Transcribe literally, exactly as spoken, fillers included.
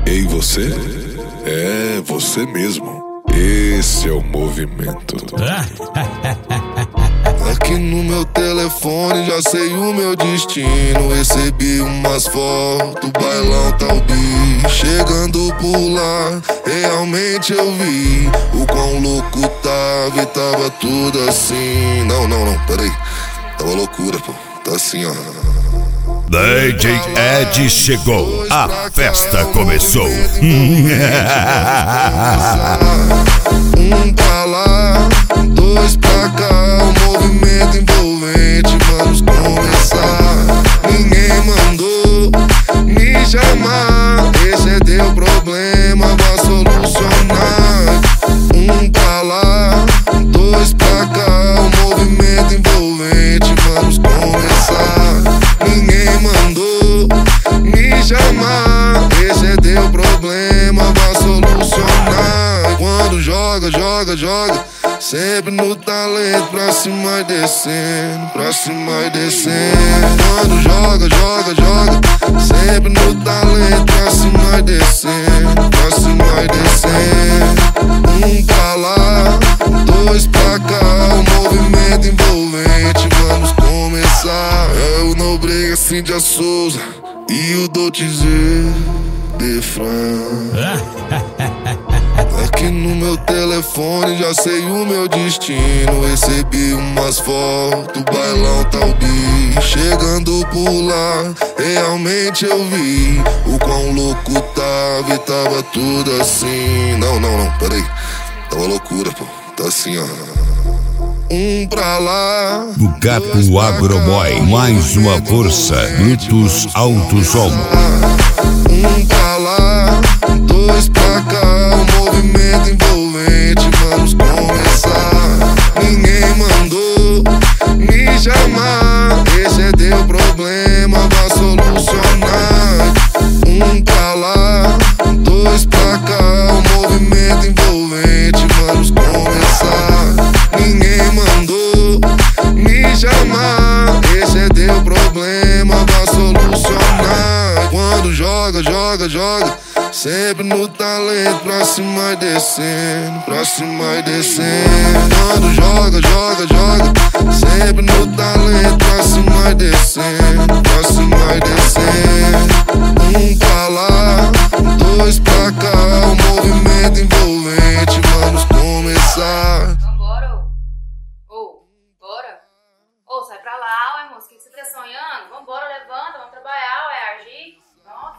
Ei, você? É, você mesmo. Esse é o movimento. Aqui no meu telefone já sei o meu destino. Recebi umas fotos, bailão tal bi. Chegando por lá, realmente eu vi o quão louco tava e tava tudo assim. Não, não, não, peraí. Tava loucura, pô. Tá assim, ó. D J Ed chegou, a festa começou. Um pra lá, dois pra cá, o movimento envolvente, vamos começar. Ninguém mandou me chamar, esse é teu problema, vá solucionar. Um pra lá, dois pra cá, o movimento envolvente, vamos começar. Ninguém mandou me chamar, esse é teu problema, vá solucionar. Quando joga, joga, joga, sempre no talento, pra cima e descendo, pra cima e descendo. Quando joga, joga, joga, sempre no talento, pra cima e descendo, pra cima e descendo. Um pra lá, dois pra cá, o movimento envolvente, vamos começar. É o Nobrega, Cíntia Souza e o Dotizer de Fran. Aqui no meu telefone já sei o meu destino. Recebi umas fotos, bailão tal bi. Chegando por lá, realmente eu vi o quão louco tava e tava tudo assim. Não, não, não, peraí. Tava loucura, pô. Tá assim, ó. Um pra lá, o Gato Agroboy, mais uma força, Brutus Alto Som. Um pra lá, dois pra cá, o movimento envolvente, vamos começar. Ninguém mandou me chamar, esse é teu problema, vá solucionar. Um pra lá, dois pra cá, o movimento envolvente, vamos começar. Ninguém mandou me chamar, esse é teu problema, vá solucionar. Quando joga, joga, joga, sempre no talento, pra cima e descendo, pra cima e descendo. Quando joga, joga, joga, sempre no talento, pra cima e descendo, pra cima e descendo. Um